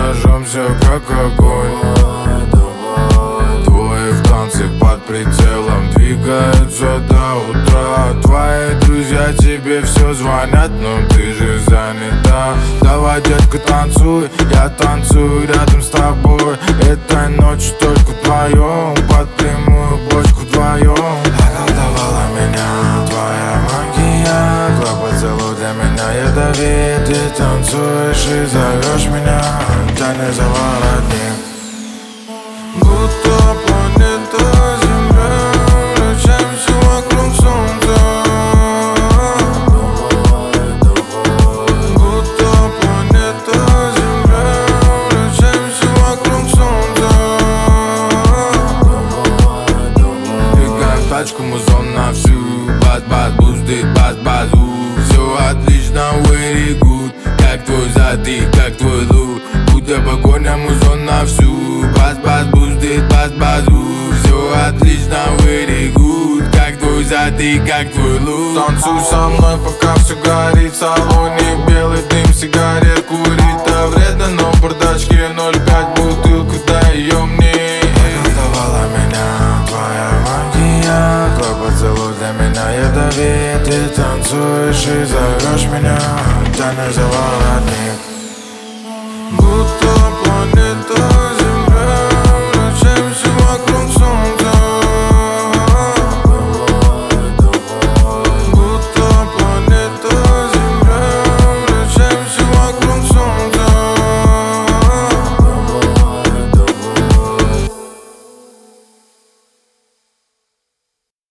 зажжемся как огонь. Двое в танце под прицелом двигаются до утра. Твои друзья тебе все звонят, но ты же занята. Давай, детка, танцуй, я танцую рядом с тобой. Этой ночью только вдвоем, под прямую бочку вдвоем. Околдовала меня твоя магия, твой поцелуй для меня ядовит. Ты танцуешь и зовешь меня, тянешь за воротник. Будто планета Земля, вращаемся вокруг солнца. Будто планета Земля, вращаемся вокруг солнца. Двигаем тачку, музон на всю. Бас-бас, буздит, бас-базу. Все отлично, very good. Как твой затык, как твой лук. Будто погоня, музон на всю. Бас-бас, буздит, бас-базу. Все отлично, very good. Как твой затык, как твой лук. Танцуй со мной, пока все горит в салоне. Белый дым, сигарет, курить-то вредно, но в бардачке 0,5 бутылку, дай ее мне. Околдовала меня твоя магия, твой поцелуй для меня ядовит. Ты танцуешь и зовешь меня, тянешь за воротник. Будто планета